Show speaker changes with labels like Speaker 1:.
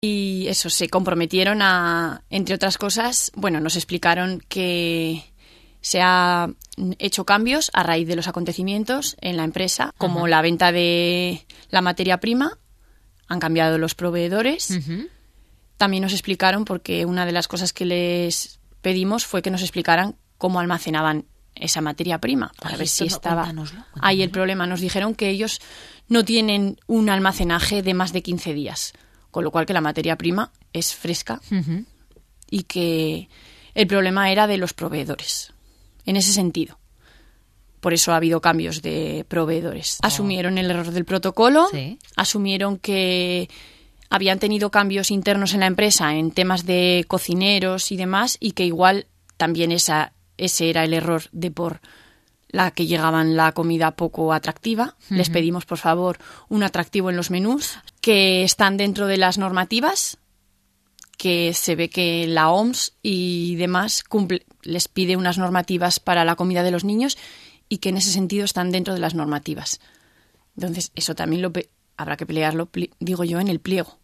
Speaker 1: Y eso, se comprometieron a, entre otras cosas, nos explicaron que se ha hecho cambios a raíz de los acontecimientos en la empresa, como la venta de la materia prima, han cambiado los proveedores. También nos explicaron, porque una de las cosas que les pedimos fue que nos explicaran cómo almacenaban esa materia prima, para ver si estaba... Cuéntanoslo. Ahí el problema. Nos dijeron que ellos no tienen un almacenaje de más de 15 días, con lo cual que la materia prima es fresca y que el problema era de los proveedores, en ese sentido. Por eso ha habido cambios de proveedores. Asumieron el error del protocolo, asumieron que habían tenido cambios internos en la empresa en temas de cocineros y demás, y que igual también ese era el error de por la que llegaban la comida poco atractiva. Les pedimos, por favor, un atractivo en los menús, que están dentro de las normativas, que se ve que la OMS y demás les pide unas normativas para la comida de los niños y que en ese sentido están dentro de las normativas. Entonces, eso también habrá que pelearlo, digo yo, en el pliego.